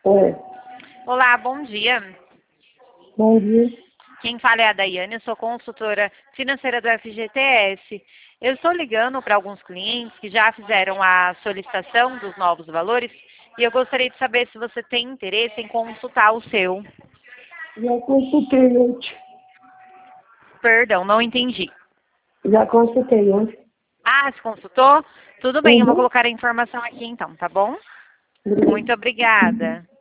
É, Olá, bom dia. bom dia. Quem fala é a Daiane, eu sou consultora financeira do FGTS. Eu estou ligando para alguns clientes que já fizeram a solicitação dos novos valores e eu gostaria de saber se você tem interesse em consultar o seu. Já consultei ontem. Perdão, não entendi. Já consultei ontem. Ah, se consultou? Tudo bem, eu vou Uhum. colocar a informação aqui então, tá bom? Obrigada. Muito obrigada.